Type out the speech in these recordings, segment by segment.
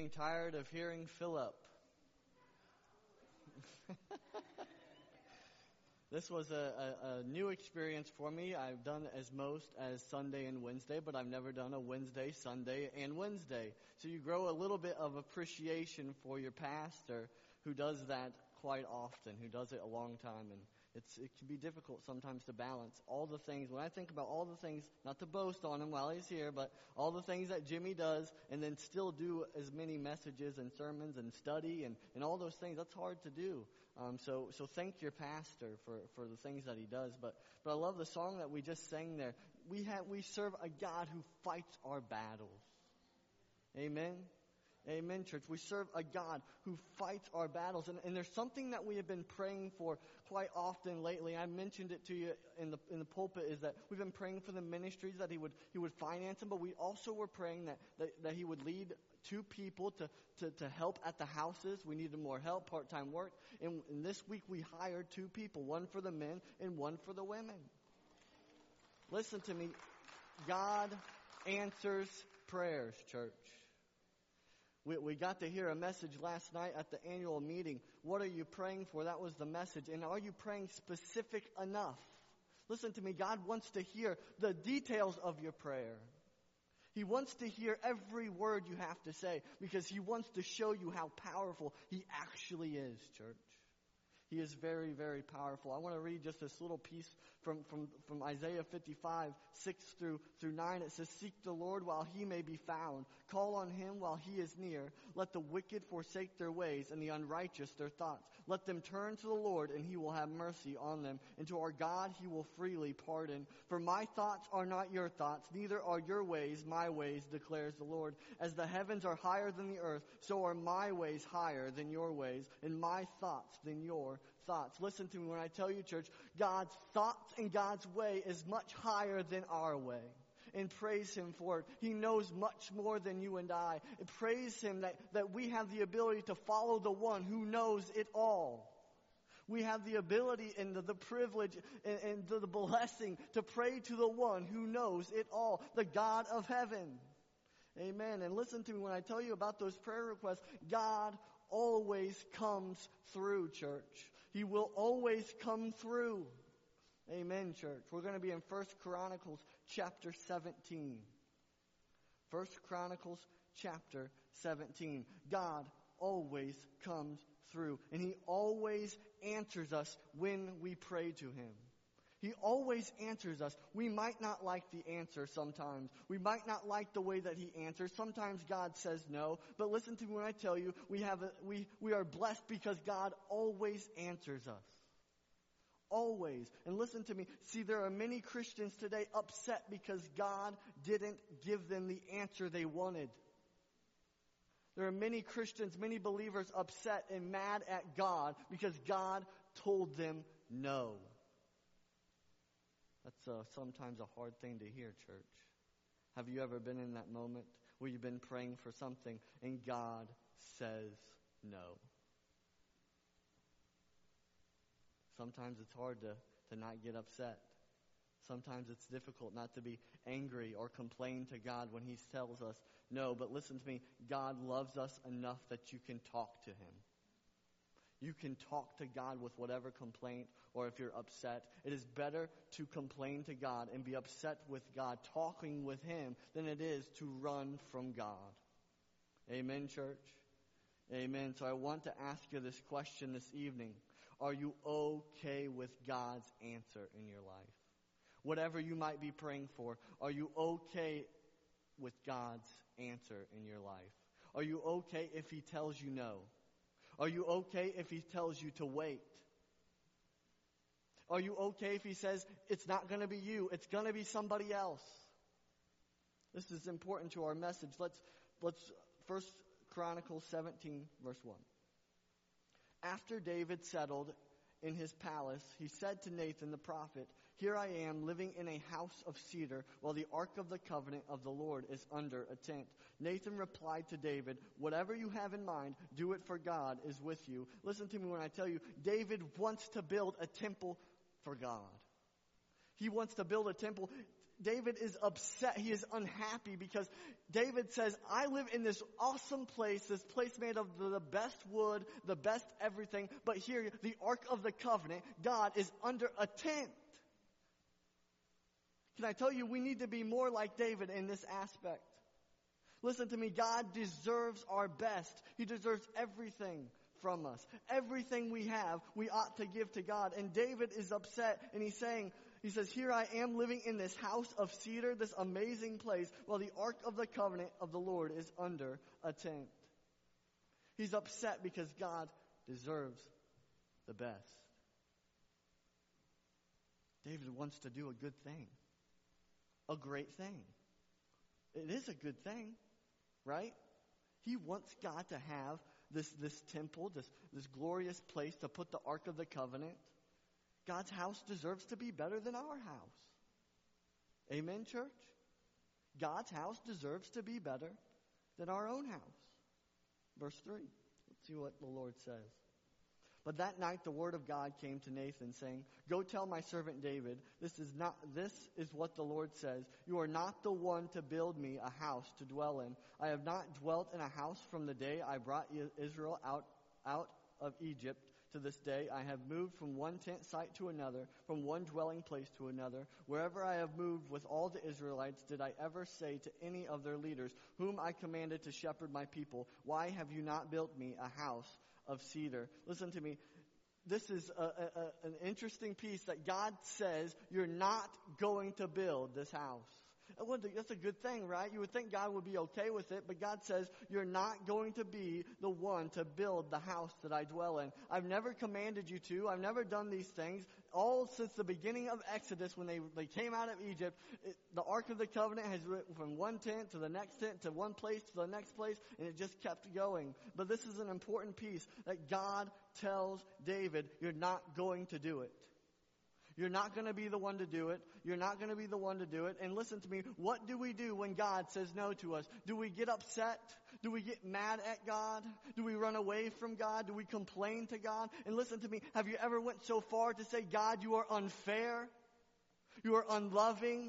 getting tired of hearing Philip? This was a new experience for me. I've done as most as Sunday and Wednesday, but I've never done a Wednesday, Sunday, and Wednesday. So you grow a little bit of appreciation for your pastor who does that quite often, who does it a long time. And it can be difficult sometimes to balance all the things. When I think about all the things, not to boast on him while he's here, but all the things that Jimmy does and then still do as many messages and sermons and study and all those things, that's hard to do. So thank your pastor for the things that he does. But I love the song that we just sang there. We serve a God who fights our battles. Amen. Amen, church. We serve a God who fights our battles. And there's something that we have been praying for quite often lately. I mentioned it to you in the pulpit, is that we've been praying for the ministries, that he would finance them, but we also were praying that he would lead 2 people to help at the houses. We needed more help, part-time work. And this week we hired 2 people, one for the men and one for the women. Listen to me. God answers prayers, church. We got to hear a message last night at the annual meeting. What are you praying for? That was the message. And are you praying specific enough? Listen to me. God wants to hear the details of your prayer. He wants to hear every word you have to say because He wants to show you how powerful He actually is, church. He is very, very powerful. I want to read just this little piece from Isaiah 55, 6 through 9. It says, "Seek the Lord while He may be found. Call on Him while He is near. Let the wicked forsake their ways and the unrighteous their thoughts. Let them turn to the Lord and He will have mercy on them. And to our God He will freely pardon. For my thoughts are not your thoughts, neither are your ways my ways, declares the Lord. As the heavens are higher than the earth, so are my ways higher than your ways, and my thoughts than your thoughts." Listen to me when I tell you, church, God's thoughts and God's way is much higher than our way. And praise Him for it. He knows much more than you and I. And praise Him that we have the ability to follow the one who knows it all. We have the ability and the privilege and the blessing to pray to the one who knows it all, the God of heaven. Amen. And listen to me when I tell you about those prayer requests. God always comes through, church. He will always come through. Amen, church. We're going to be in 1 Chronicles chapter 17. 1 Chronicles chapter 17. God always comes through. And He always answers us when we pray to Him. He always answers us. We might not like the answer sometimes. We might not like the way that He answers. Sometimes God says no. But listen to me when I tell you, we are blessed because God always answers us. Always. And listen to me. See, there are many Christians today upset because God didn't give them the answer they wanted. There are many Christians, many believers upset and mad at God because God told them no. That's sometimes a hard thing to hear, church. Have you ever been in that moment where you've been praying for something and God says no? Sometimes it's hard to not get upset. Sometimes it's difficult not to be angry or complain to God when He tells us no. But listen to me, God loves us enough that you can talk to Him. You can talk to God with whatever complaint or if you're upset. It is better to complain to God and be upset with God, talking with Him, than it is to run from God. Amen, church? Amen. So I want to ask you this question this evening. Are you okay with God's answer in your life? Whatever you might be praying for, are you okay with God's answer in your life? Are you okay if He tells you no? Are you okay if He tells you to wait? Are you okay if He says, it's not going to be you, it's going to be somebody else? This is important to our message. Let's 1 Chronicles 17, verse 1. After David settled in his palace, he said to Nathan the prophet, "Here I am living in a house of cedar while the ark of the covenant of the Lord is under a tent." Nathan replied to David, "Whatever you have in mind, do it, for God is with you." Listen to me when I tell you, David wants to build a temple for God. He wants to build a temple. David is upset. He is unhappy because David says, I live in this awesome place, this place made of the best wood, the best everything. But here, the Ark of the Covenant, God is under a tent. Can I tell you, we need to be more like David in this aspect. Listen to me, God deserves our best. He deserves everything from us. Everything we have, we ought to give to God. And David is upset, and he says, here I am living in this house of cedar, this amazing place, while the Ark of the Covenant of the Lord is under a tent. He's upset because God deserves the best. David wants to do a good thing. A great thing. It is a good thing, right? He wants God to have this temple, this glorious place to put the Ark of the Covenant. God's house deserves to be better than our house. Amen, church? God's house deserves to be better than our own house. Verse 3. Let's see what the Lord says. But that night the word of God came to Nathan, saying, go tell my servant David, this is what the Lord says. You are not the one to build me a house to dwell in. I have not dwelt in a house from the day I brought Israel out of Egypt to this day. I have moved from one tent site to another, from one dwelling place to another. Wherever I have moved with all the Israelites, did I ever say to any of their leaders, whom I commanded to shepherd my people, why have you not built me a house of cedar? Listen to me. This is an interesting piece that God says you're not going to build this house. That's a good thing, right? You would think God would be okay with it, but God says you're not going to be the one to build the house that I dwell in. I've never commanded you to. I've never done these things. All since the beginning of Exodus, when they came out of Egypt, the Ark of the Covenant has went from one tent to the next tent to one place to the next place, and it just kept going. But this is an important piece that God tells David, you're not going to do it. You're not going to be the one to do it. You're not going to be the one to do it. And listen to me, what do we do when God says no to us? Do we get upset? Do we get mad at God? Do we run away from God? Do we complain to God? And listen to me, have you ever went so far to say, God, you are unfair? You are unloving?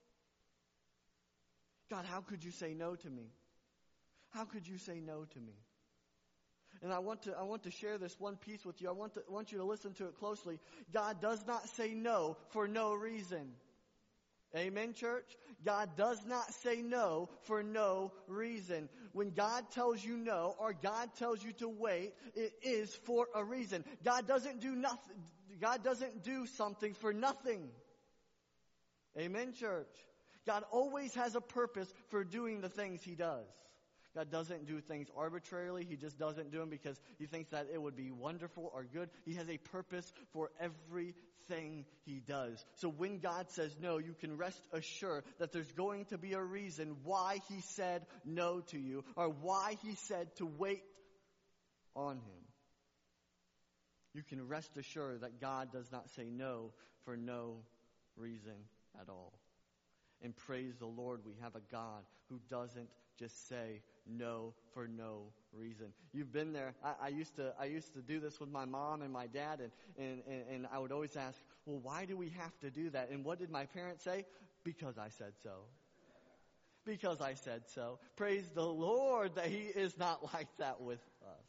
God, how could you say no to me? How could you say no to me? And I want to share this one piece with you. I want you to listen to it closely. God does not say no for no reason. Amen, church? God does not say no for no reason. When God tells you no, or God tells you to wait, it is for a reason. God doesn't do nothing. God doesn't do something for nothing. Amen, church? God always has a purpose for doing the things He does. God doesn't do things arbitrarily. He just doesn't do them because He thinks that it would be wonderful or good. He has a purpose for everything He does. So when God says no, you can rest assured that there's going to be a reason why He said no to you, or why He said to wait on Him. You can rest assured that God does not say no for no reason at all. And praise the Lord, we have a God who doesn't just say no for no reason. You've been there. I used to do this with my mom and my dad, and I would always ask, well, why do we have to do that? And what did my parents say? Because I said so. Because I said so. Praise the Lord that He is not like that with us.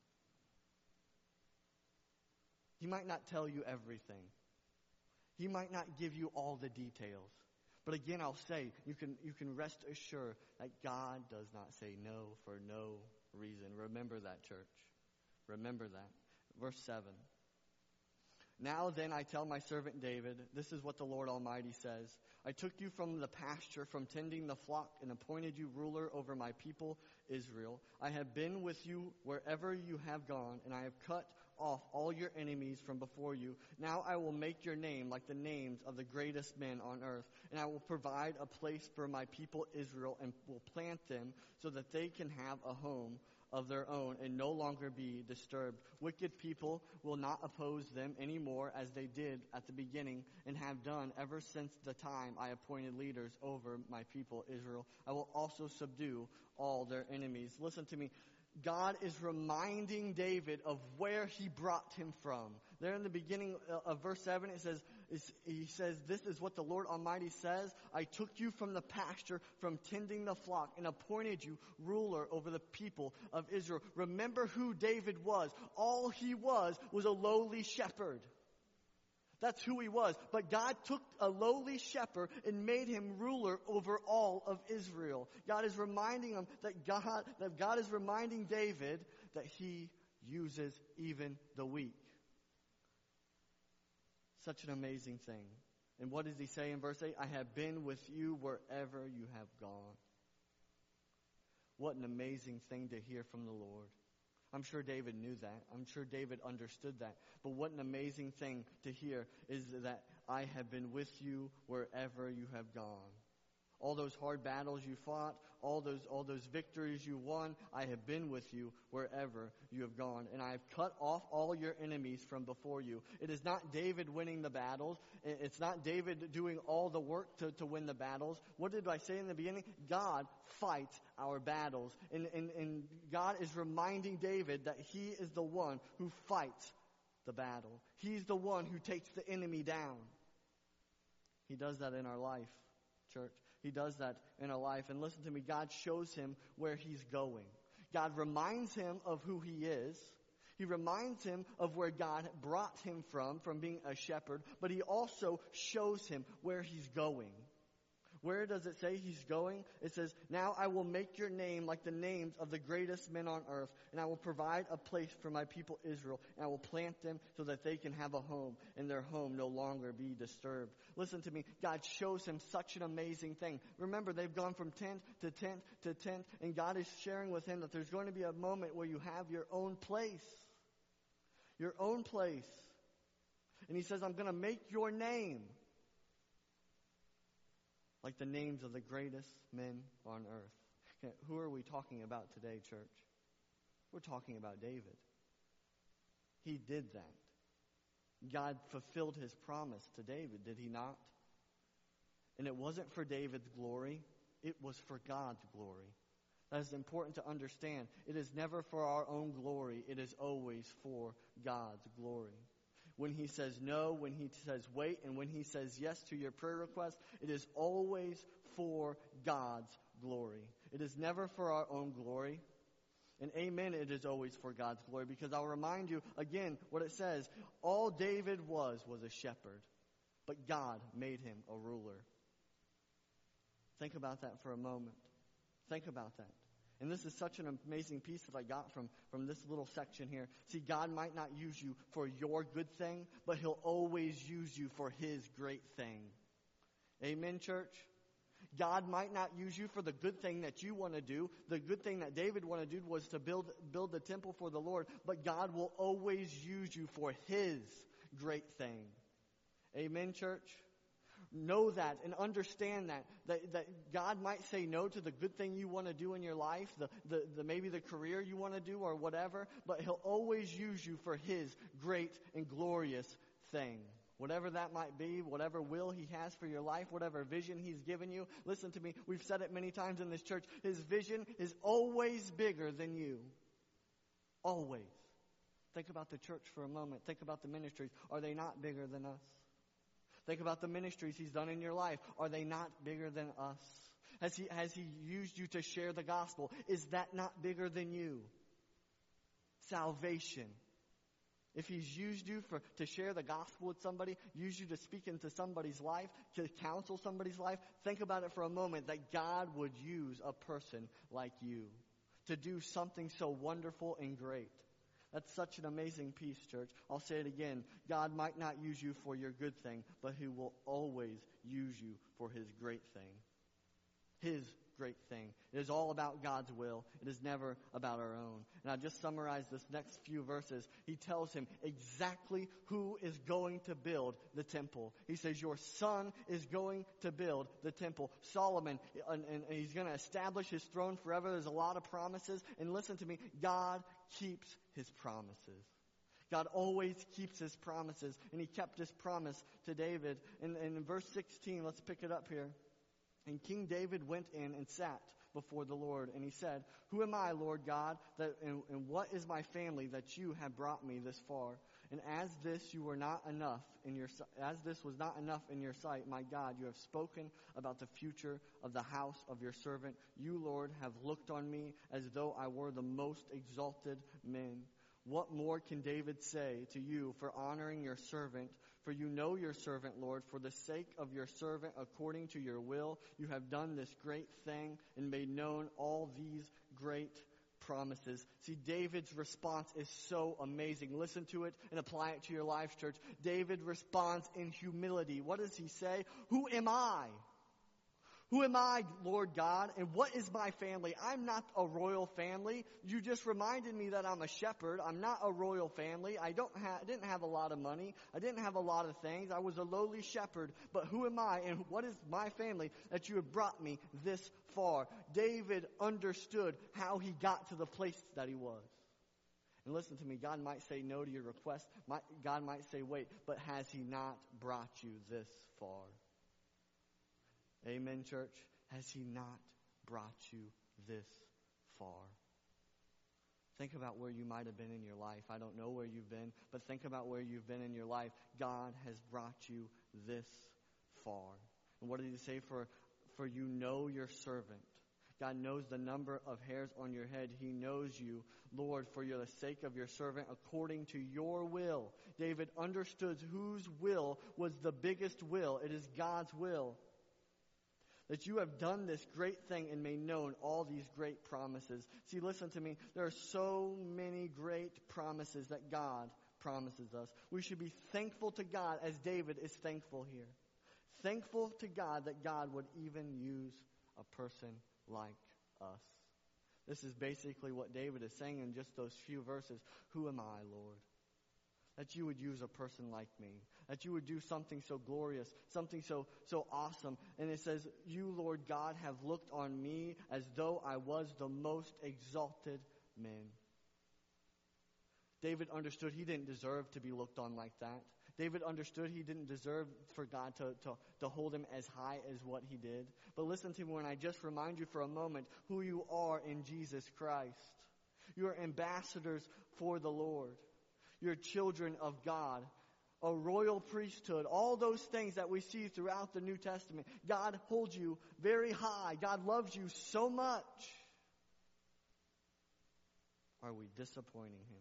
He might not tell you everything. He might not give you all the details. But again, I'll say, you can rest assured that God does not say no for no reason. Remember that, church. Remember that. Verse 7. Now then I tell my servant David, this is what the Lord Almighty says. I took you from the pasture, from tending the flock, and appointed you ruler over my people Israel. I have been with you wherever you have gone, and I have cut off all your enemies from before you. Now I will make your name like the names of the greatest men on earth, and I will provide a place for my people Israel, and will plant them so that they can have a home of their own and no longer be disturbed. Wicked people will not oppose them anymore as they did at the beginning and have done ever since the time I appointed leaders over my people Israel. I will also subdue all their enemies. Listen to me. God is reminding David of where He brought him from. There in the beginning of verse 7, it says, he says, this is what the Lord Almighty says. I took you from the pasture, from tending the flock, and appointed you ruler over the people of Israel. Remember who David was. All he was a lowly shepherd. That's who he was. But God took a lowly shepherd and made him ruler over all of Israel. God is reminding him that God is reminding David that he uses even the weak. Such an amazing thing. And what does he say in verse 8? I have been with you wherever you have gone. What an amazing thing to hear from the Lord. I'm sure David knew that. I'm sure David understood that. But what an amazing thing to hear is that I have been with you wherever you have gone. All those hard battles you fought, all those victories you won, I have been with you wherever you have gone. And I have cut off all your enemies from before you. It is not David winning the battles. It's not David doing all the work to win the battles. What did I say in the beginning? God fights our battles. And God is reminding David that he is the one who fights the battle. He's the one who takes the enemy down. He does that in our life, church. He does that in our life. And listen to me, God shows him where he's going. God reminds him of who he is. He reminds him of where God brought him from being a shepherd. But he also shows him where he's going. Where does it say he's going? It says, now I will make your name like the names of the greatest men on earth, and I will provide a place for my people Israel, and I will plant them so that they can have a home, and their home no longer be disturbed. Listen to me. God shows him such an amazing thing. Remember, they've gone from tent to tent to tent, and God is sharing with him that there's going to be a moment where you have your own place. Your own place. And he says, I'm going to make your name like the names of the greatest men on earth. Okay, who are we talking about today, church? We're talking about David. He did that. God fulfilled his promise to David, did he not? And it wasn't for David's glory. It was for God's glory. That is important to understand. It is never for our own glory. It is always for God's glory. When he says no, when he says wait, and when he says yes to your prayer request, it is always for God's glory. It is never for our own glory. And amen, it is always for God's glory, because I'll remind you again what it says. All David was a shepherd, but God made him a ruler. Think about that for a moment. Think about that. And this is such an amazing piece that I got from this little section here. See, God might not use you for your good thing, but he'll always use you for his great thing. Amen, church? God might not use you for the good thing that you want to do. The good thing that David wanted to do was to build the temple for the Lord. But God will always use you for his great thing. Amen, church? Know that and understand that God might say no to the good thing you want to do in your life, the maybe the career you want to do or whatever, but he'll always use you for his great and glorious thing. Whatever that might be, whatever will he has for your life, whatever vision he's given you. Listen to me, we've said it many times in this church. His vision is always bigger than you. Always. Think about the church for a moment. Think about the ministries. Are they not bigger than us? Think about the ministries he's done in your life. Are they not bigger than us? Has he used you to share the gospel? Is that not bigger than you? Salvation. If he's used you to share the gospel with somebody, used you to speak into somebody's life, to counsel somebody's life, think about it for a moment that God would use a person like you to do something so wonderful and great. That's such an amazing piece, church. I'll say it again. God might not use you for your good thing, but he will always use you for his great thing. His great thing. It is all about God's will. It is never about our own. And I'll just summarize this next few verses. He tells him exactly who is going to build the temple. He says, your son is going to build the temple. Solomon, and he's going to establish his throne forever. There's a lot of promises. And listen to me, God keeps his promises. God always keeps his promises. And he kept his promise to David. And in verse 16, let's pick it up here. And King David went in and sat before the Lord. And he said, "Who am I, Lord God, and what is my family that you have brought me this far? And as this was not enough in your sight, my God, you have spoken about the future of the house of your servant. You, Lord, have looked on me as though I were the most exalted men. What more can David say to you for honoring your servant? For you know your servant, Lord, for the sake of your servant, according to your will, you have done this great thing and made known all these great promises." See, David's response is so amazing. Listen to it and apply it to your life, church. David responds in humility. What does he say? Who am I? Who am I, Lord God, and what is my family? I'm not a royal family. You just reminded me that I'm a shepherd. I'm not a royal family. I didn't have a lot of money. I didn't have a lot of things. I was a lowly shepherd. But who am I, and what is my family that you have brought me this far? David understood how he got to the place that he was. And listen to me, God might say no to your request. God might say wait, but has he not brought you this far? Amen, church. Has he not brought you this far? Think about where you might have been in your life. I don't know where you've been, but think about where you've been in your life. God has brought you this far. And what did he say? For you know your servant. God knows the number of hairs on your head. He knows you, Lord, for the sake of your servant, according to your will. David understood whose will was the biggest will. It is God's will. That you have done this great thing and made known all these great promises. See, listen to me. There are so many great promises that God promises us. We should be thankful to God as David is thankful here. Thankful to God that God would even use a person like us. This is basically what David is saying in just those few verses. Who am I, Lord? That you would use a person like me. That you would do something so glorious, something so awesome. And it says, you, Lord God, have looked on me as though I was the most exalted man. David understood he didn't deserve to be looked on like that. David understood he didn't deserve for God to hold him as high as what he did. But listen to me when I just remind you for a moment who you are in Jesus Christ. You are ambassadors for the Lord. You're children of God, a royal priesthood, all those things that we see throughout the New Testament. God holds you very high. God loves you so much. Are we disappointing him?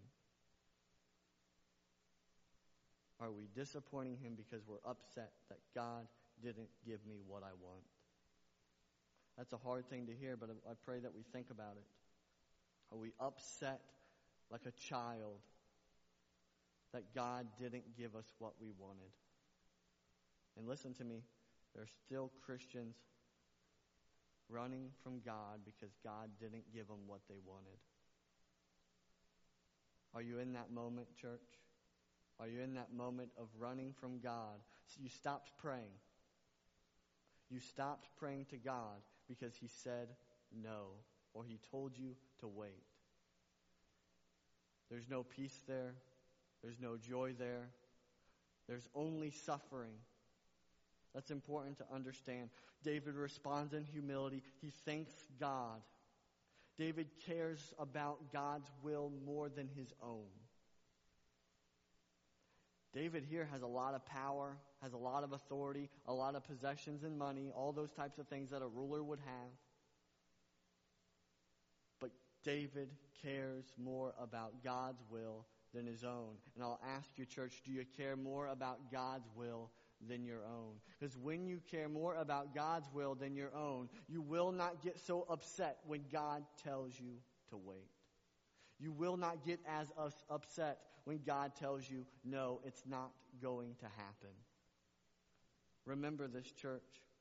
Are we disappointing him because we're upset that God didn't give me what I want? That's a hard thing to hear, but I pray that we think about it. Are we upset like a child that God didn't give us what we wanted? And listen to me, there are still Christians running from God because God didn't give them what they wanted. Are you in that moment, church? Are you in that moment of running from God? So you stopped praying. You stopped praying to God because he said no, or he told you to wait. There's no peace there. There's no joy there. There's only suffering. That's important to understand. David responds in humility. He thanks God. David cares about God's will more than his own. David here has a lot of power, has a lot of authority, a lot of possessions and money, all those types of things that a ruler would have. But David cares more about God's will than his own. And I'll ask you, church, do you care more about God's will than your own? Because when you care more about God's will than your own, you will not get so upset when God tells you to wait. You will not get as upset when God tells you, no, it's not going to happen. Remember this, church.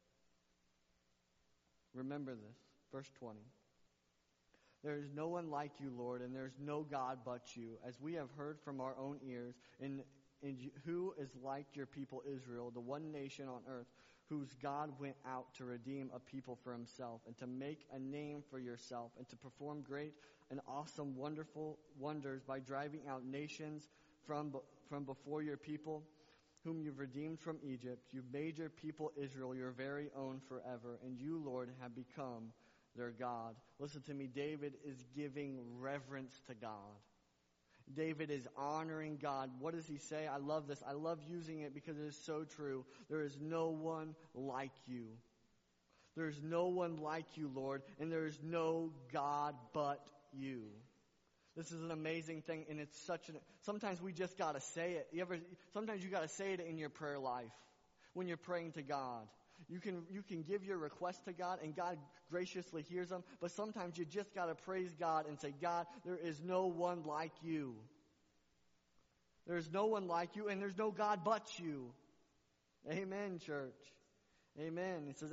Remember this. Verse 20. There is no one like you, Lord, and there is no God but you, as we have heard from our own ears, and who is like your people Israel, the one nation on earth, whose God went out to redeem a people for himself, and to make a name for yourself, and to perform great and awesome, wonderful wonders by driving out nations from before your people, whom you've redeemed from Egypt. You've made your people Israel your very own forever, and you, Lord, have become their God. Listen to me, David is giving reverence to God. David is honoring God. What does he say? I love this. I love using it because it is so true. There is no one like you. There is no one like you, Lord, and there is no God but you. This is an amazing thing, and it's sometimes we just got to say it. Sometimes you got to say it in your prayer life when you're praying to God. You can give your request to God, and God graciously hears them, but sometimes you just got to praise God and say, God, there is no one like you. There is no one like you, and there's no God but you. Amen, church. Amen. It says,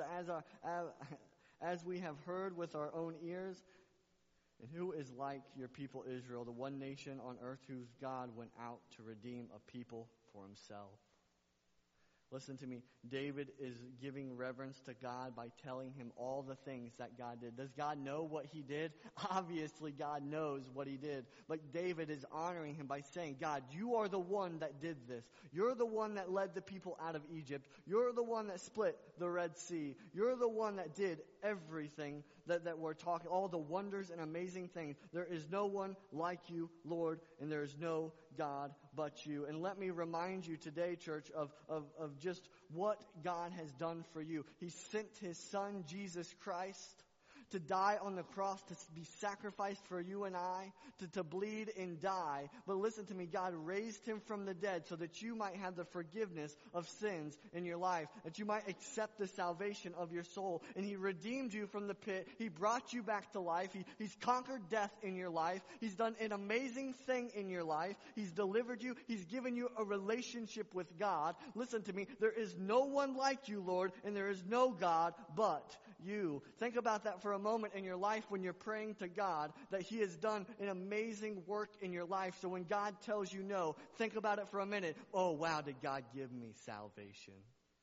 as we have heard with our own ears, and who is like your people Israel, the one nation on earth whose God went out to redeem a people for himself. Listen to me. David is giving reverence to God by telling him all the things that God did. Does God know what he did? Obviously, God knows what he did. But David is honoring him by saying, God, you are the one that did this. You're the one that led the people out of Egypt. You're the one that split the Red Sea. You're the one that did everything that we're talking, all the wonders and amazing things. There is no one like you, Lord, and there is no God but you. And let me remind you today, church, of just what God has done for you. He sent his son, Jesus Christ, to die on the cross, to be sacrificed for you and I, to bleed and die. But listen to me, God raised him from the dead so that you might have the forgiveness of sins in your life, that you might accept the salvation of your soul. And he redeemed you from the pit. He brought you back to life. He's conquered death in your life. He's done an amazing thing in your life. He's delivered you. He's given you a relationship with God. Listen to me, there is no one like you, Lord, and there is no God but you. Think about that for a moment in your life when you're praying to God, that he has done an amazing work in your life. So when God tells you no, think about it for a minute. Oh, wow, did God give me salvation?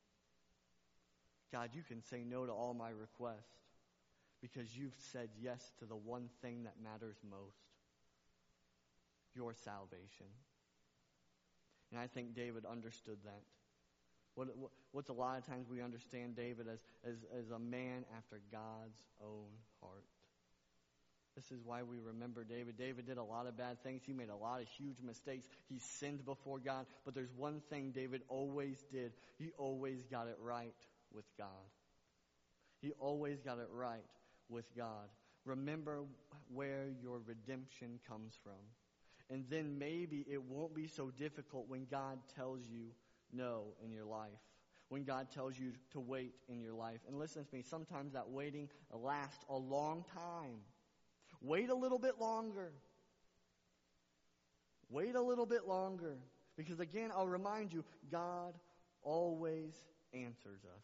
God, you can say no to all my requests because you've said yes to the one thing that matters most, your salvation. And I think David understood that. What's a lot of times we understand David as a man after God's own heart. This is why we remember David. David did a lot of bad things. He made a lot of huge mistakes. He sinned before God. But there's one thing David always did. He always got it right with God. He always got it right with God. Remember where your redemption comes from. And then maybe it won't be so difficult when God tells you no in your life, when God tells you to wait in your life. And listen to me, sometimes that waiting lasts a long time. Wait a little bit longer. Wait a little bit longer. Because again, I'll remind you, God always answers us.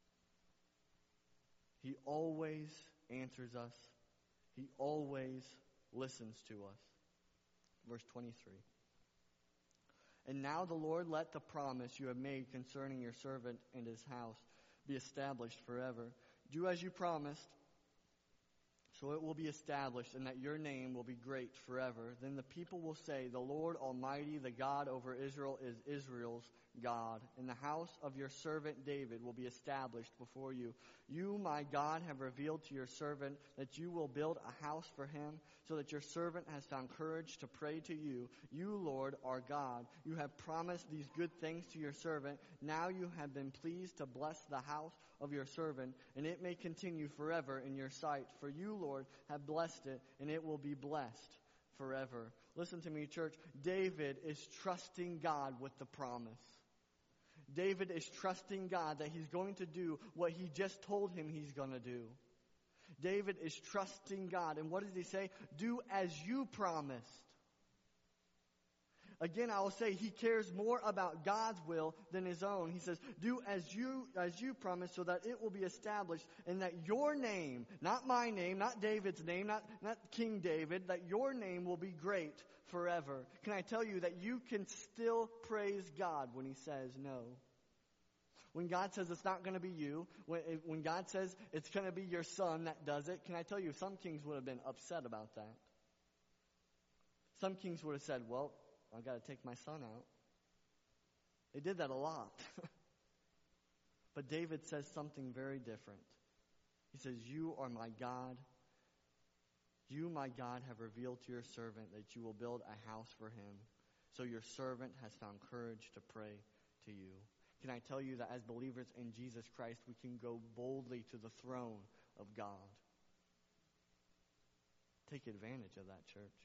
He always answers us. He always listens to us. Verse 23. And now the Lord, let the promise you have made concerning your servant and his house be established forever. Do as you promised, so it will be established, and that your name will be great forever. Then the people will say, the Lord Almighty, the God over Israel, is Israel's God. And the house of your servant David will be established before you. You, my God, have revealed to your servant that you will build a house for him, so that your servant has found courage to pray to you. You, Lord, are God. You have promised these good things to your servant. Now you have been pleased to bless the house of your servant, and it may continue forever in your sight. For you, Lord, have blessed it, and it will be blessed forever. Listen to me, church. David is trusting God with the promise. David is trusting God that he's going to do what he just told him he's going to do. David is trusting God. And what does he say? Do as you promised. Again, I will say he cares more about God's will than his own. He says, do as you promised, so that it will be established, and that your name, not my name, not David's name, not King David, that your name will be great forever. Can I tell you that you can still praise God when he says no? When God says it's not going to be you, when God says it's going to be your son that does it, can I tell you, some kings would have been upset about that. Some kings would have said, well, I've got to take my son out. They did that a lot. But David says something very different. He says, you are my God. You, my God, have revealed to your servant that you will build a house for him. So your servant has found courage to pray to you. Can I tell you that as believers in Jesus Christ, we can go boldly to the throne of God? Take advantage of that, church.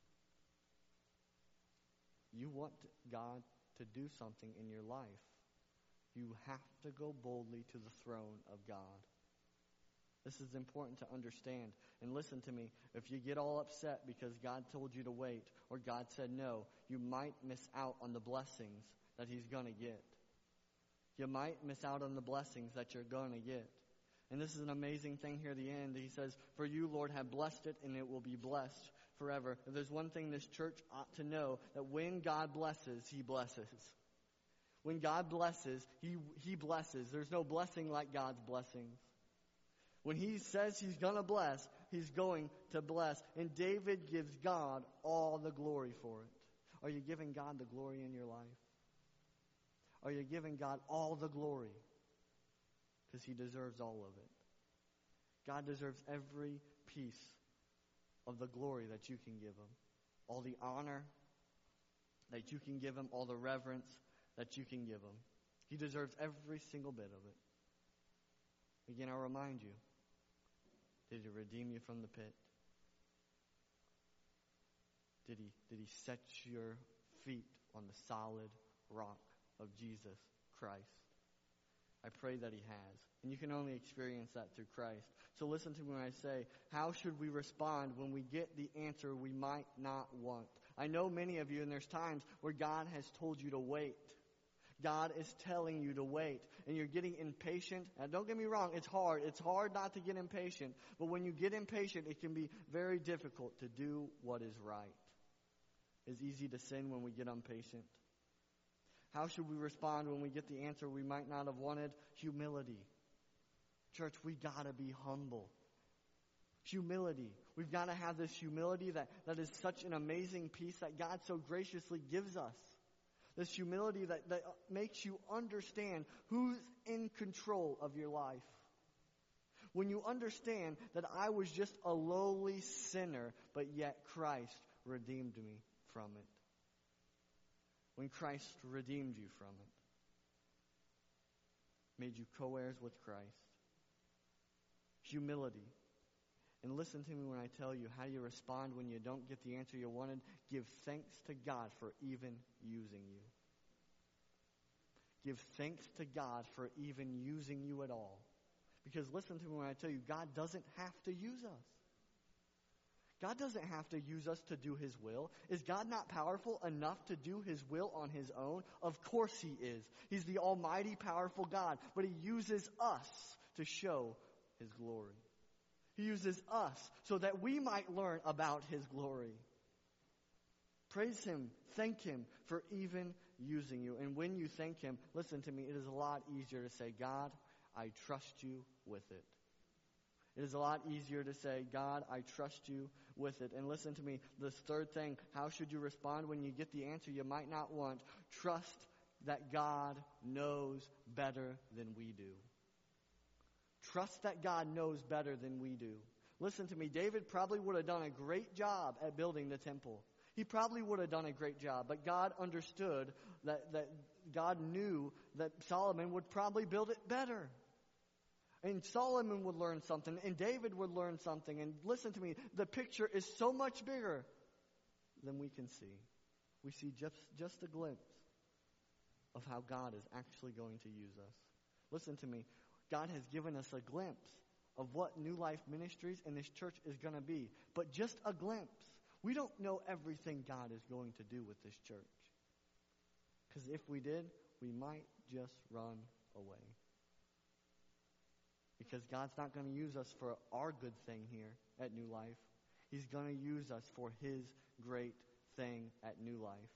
You want God to do something in your life, you have to go boldly to the throne of God. This is important to understand. And listen to me, if you get all upset because God told you to wait or God said no, you might miss out on the blessings that he's going to get. You might miss out on the blessings that you're going to get. And this is an amazing thing here at the end. He says, for you, Lord, have blessed it, and it will be blessed forever. If there's one thing this church ought to know, that when God blesses, he blesses. When God blesses, he blesses. There's no blessing like God's blessings. When he says he's going to bless, he's going to bless. And David gives God all the glory for it. Are you giving God the glory in your life? Are you giving God all the glory? Because he deserves all of it. God deserves every piece of the glory that you can give him. All the honor that you can give him, all the reverence that you can give him. He deserves every single bit of it. Again, I'll remind you, did he redeem you from the pit? Did he set your feet on the solid rock of Jesus Christ? I pray that he has. And you can only experience that through Christ. So listen to me when I say, how should we respond when we get the answer we might not want? I know many of you, and there's times where God has told you to wait. God is telling you to wait. And you're getting impatient. Now don't get me wrong, it's hard. It's hard not to get impatient. But when you get impatient, it can be very difficult to do what is right. It's easy to sin when we get impatient. How should we respond when we get the answer we might not have wanted? Humility. Church, we got to be humble. Humility. We've got to have this humility that is such an amazing peace that God so graciously gives us. This humility that makes you understand who's in control of your life. When you understand that I was just a lowly sinner, but yet Christ redeemed me from it. When Christ redeemed you from it. Made you co-heirs with Christ. Humility. And listen to me when I tell you how you respond when you don't get the answer you wanted. Give thanks to God for even using you. Give thanks to God for even using you at all. Because listen to me when I tell you, God doesn't have to use us. God doesn't have to use us to do his will. Is God not powerful enough to do his will on his own? Of course he is. He's the almighty, powerful God. But he uses us to show his glory. He uses us so that we might learn about his glory. Praise him. Thank him for even using you. And when you thank him, listen to me, it is a lot easier to say, God, I trust you with it. It is a lot easier to say, God, I trust you with it. And listen to me, this third thing, how should you respond when you get the answer you might not want? Trust that God knows better than we do. Trust that God knows better than we do. Listen to me, David probably would have done a great job at building the temple. He probably would have done a great job, but God understood that God knew that Solomon would probably build it better. And Solomon would learn something, and David would learn something. And listen to me, the picture is so much bigger than we can see. We see just a glimpse of how God is actually going to use us. Listen to me, God has given us a glimpse of what New Life Ministries and this church is going to be, but just a glimpse. We don't know everything God is going to do with this church. Because if we did, we might just run away. Because God's not going to use us for our good thing here at New Life. He's going to use us for his great thing at New Life.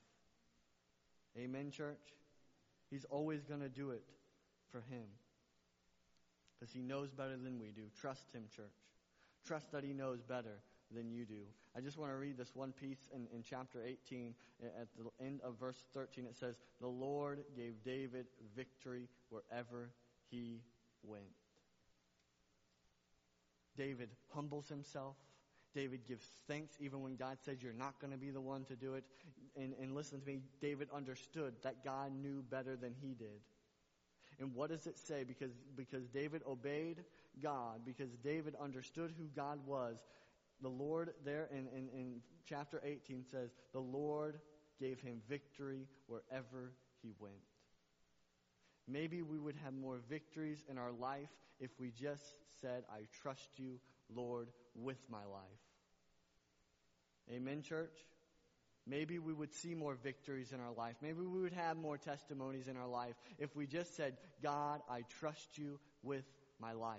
Amen, church? He's always going to do it for him. Because he knows better than we do. Trust him, church. Trust that he knows better than you do. I just want to read this one piece in chapter 18. At the end of verse 13, it says, the Lord gave David victory wherever he went. David humbles himself. David gives thanks even when God says you're not going to be the one to do it. And listen to me, David understood that God knew better than he did. And what does it say? Because David obeyed God, because David understood who God was, the Lord there in chapter 18 says, the Lord gave him victory wherever he went. Maybe we would have more victories in our life if we just said, I trust you, Lord, with my life. Amen, church? Maybe we would see more victories in our life. Maybe we would have more testimonies in our life if we just said, God, I trust you with my life.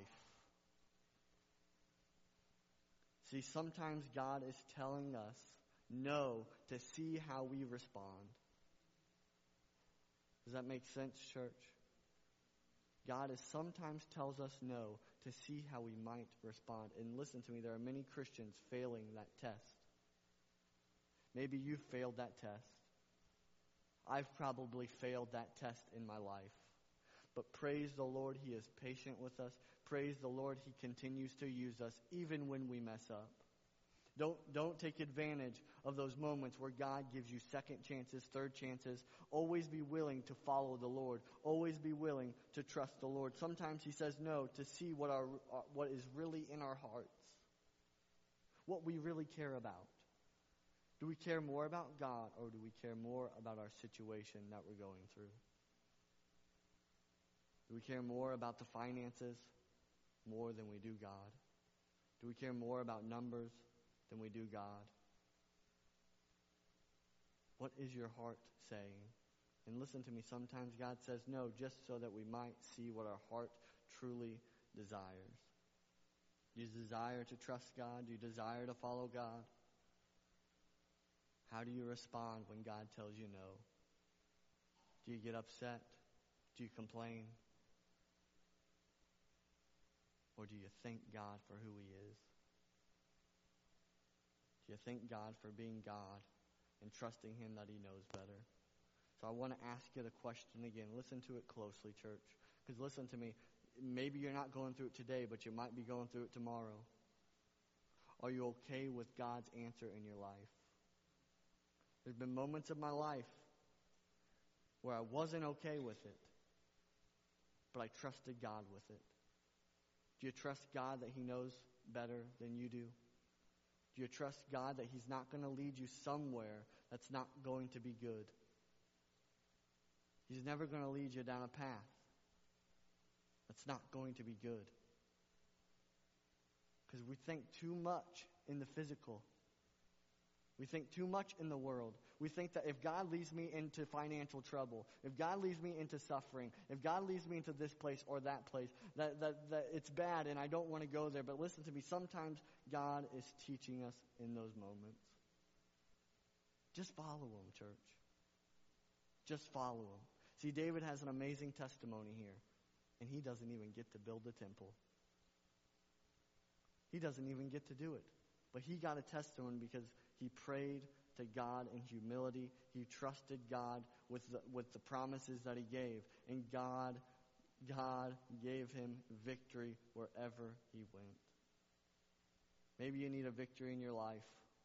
See, sometimes God is telling us no to see how we respond. Does that make sense, church? God is sometimes tells us no to see how we might respond. And listen to me, there are many Christians failing that test. Maybe you failed that test. I've probably failed that test in my life. But praise the Lord, He is patient with us. Praise the Lord, He continues to use us even when we mess up. Don't take advantage of those moments where God gives you second chances, third chances. Always be willing to follow the Lord. Always be willing to trust the Lord. Sometimes He says no to see what is really in our hearts. What we really care about. Do we care more about God, or do we care more about our situation that we're going through? Do we care more about the finances more than we do God? Do we care more about numbers than we do God? What is your heart saying? And listen to me, sometimes God says no just so that we might see what our heart truly desires. Do you desire to trust God? Do you desire to follow God? How do you respond when God tells you no? Do you get upset? Do you complain? Or do you thank God for who He is? Do you thank God for being God and trusting Him that He knows better? So I want to ask you the question again. Listen to it closely, church. Because listen to me, maybe you're not going through it today, but you might be going through it tomorrow. Are you okay with God's answer in your life? There's been moments of my life where I wasn't okay with it, but I trusted God with it. Do you trust God that He knows better than you do? Do you trust God that He's not going to lead you somewhere that's not going to be good? He's never going to lead you down a path that's not going to be good. Because we think too much in the physical. We think too much in the world. We think that if God leads me into financial trouble, if God leads me into suffering, if God leads me into this place or that place, that it's bad and I don't want to go there. But listen to me, sometimes God is teaching us in those moments. Just follow Him, church. Just follow Him. See, David has an amazing testimony here, and he doesn't even get to build the temple. He doesn't even get to do it. But he got a testimony because he prayed to God in humility. He trusted God with the promises that He gave. And God gave him victory wherever he went. Maybe you need a victory in your life.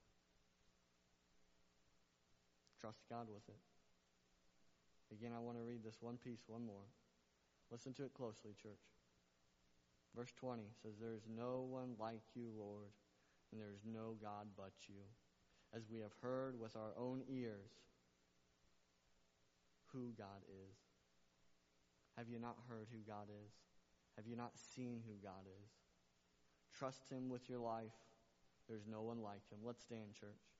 Trust God with it. Again, I want to read this one piece, one more. Listen to it closely, church. Verse 20 says, "There is no one like you, Lord, and there is no God but you. As we have heard with our own ears who God is." Have you not heard who God is? Have you not seen who God is? Trust Him with your life. There's no one like Him. Let's stand, church.